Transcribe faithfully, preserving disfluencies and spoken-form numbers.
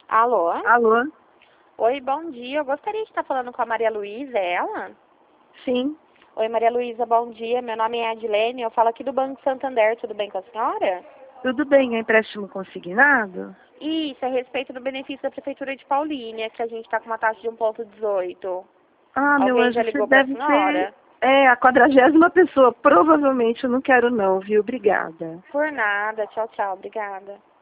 Alô? Alô? Oi, bom dia. Eu gostaria de estar falando com a Maria Luísa, é ela? Sim. Oi, Maria Luísa, bom dia. Meu nome é Adilene, eu falo aqui do Banco Santander. Tudo bem com a senhora? Tudo bem, é empréstimo consignado? Isso, a respeito do benefício da Prefeitura de Paulínia, que a gente está com uma taxa de um vírgula dezoito. Ah, meu Alguém anjo, já você ligou para a deve ser senhora? é, a quadragésima pessoa. Provavelmente eu não quero não, viu? Obrigada. Por nada. Tchau, tchau. Obrigada.